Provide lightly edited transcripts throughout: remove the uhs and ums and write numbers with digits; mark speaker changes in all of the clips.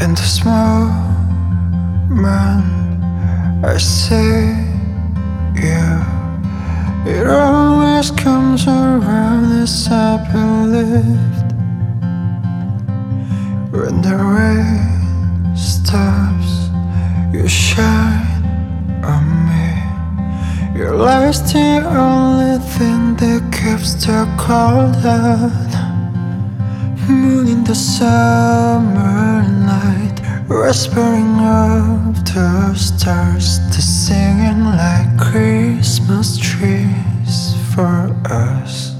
Speaker 1: In this moment I see you. It always comes around as I believed. When the rain stops, you shine on me. Your light's the only thing that keeps the cold out. Moon in the summer night, whispering of the stars, they're singing like Christmas trees for us.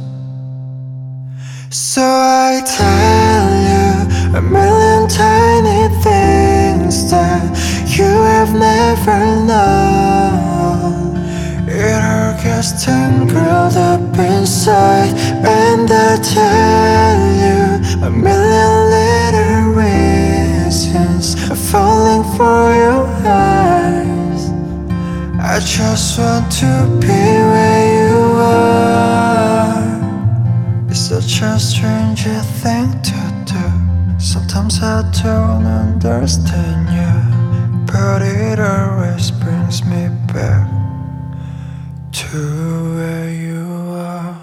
Speaker 1: So I tell you a million tiny things that you have never known. It all gets tangled up inside, and I tell you a million little reasons I'm falling for your eyes. I just want to be where you are. It's such a strange thing to do. Sometimes I don't understand you, but it always brings me back to where you are.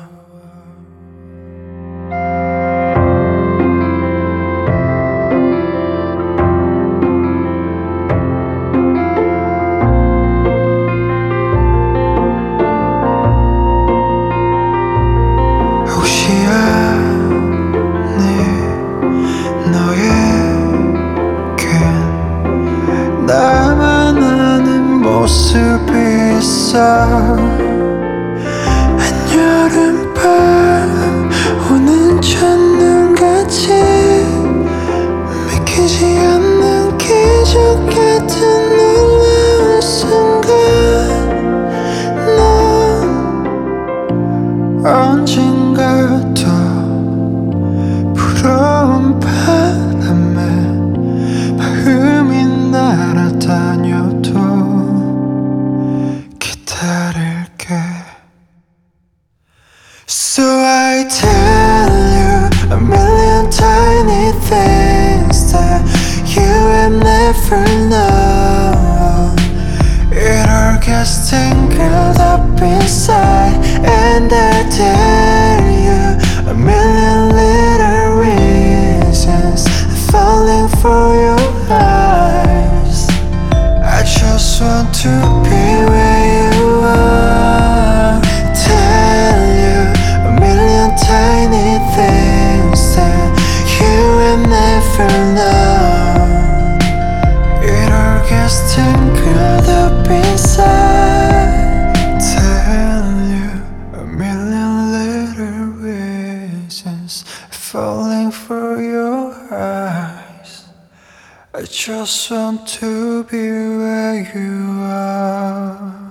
Speaker 1: 혹시 아니 너에겐 나만 아는 모습이 있어. 한여름밤 오는 첫눈같이 믿기지 않는 기적 같은 놀라운 순간, 넌 언젠가 또 부러운 바람에 마음이 날아다녀도 기다릴게. So I tell you a million tiny things that you have never known. It all gets tangled up inside, and I tell you a million little reasons I'm falling for your eyes. I just want to be where you are. Tell you a million tiny things that you have never known. It all gets tangled up inside. Tell you a million little reasons falling for your eyes. I just want to be where you are.